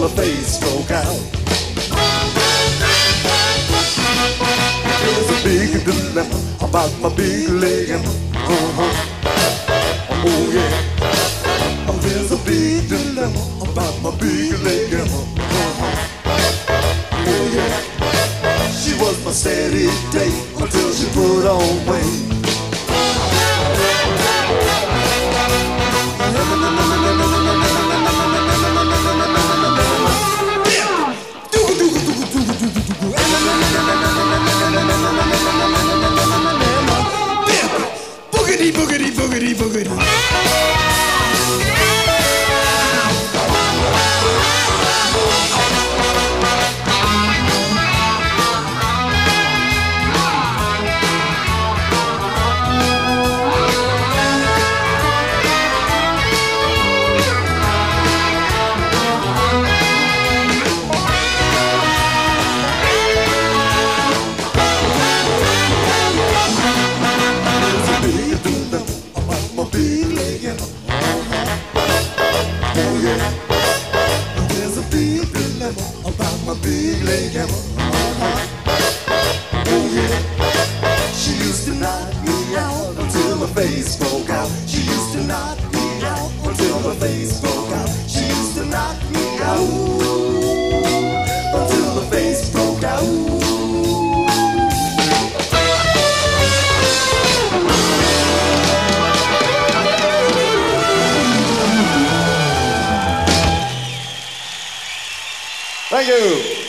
her face broke out. There's a big dilemma about my big leg. Oh yeah. Oh, there's a big dilemma about my big leg. Oh yeah. She was my steady date until she put on weight. Boogity, boogity, boogity, boogity. There's a big dilemma about my big leg hammer. Oh yeah. She used to knock me out until my face broke out. She used to knock me out until my face broke out. She used to knock me out until my face broke out. Thank you.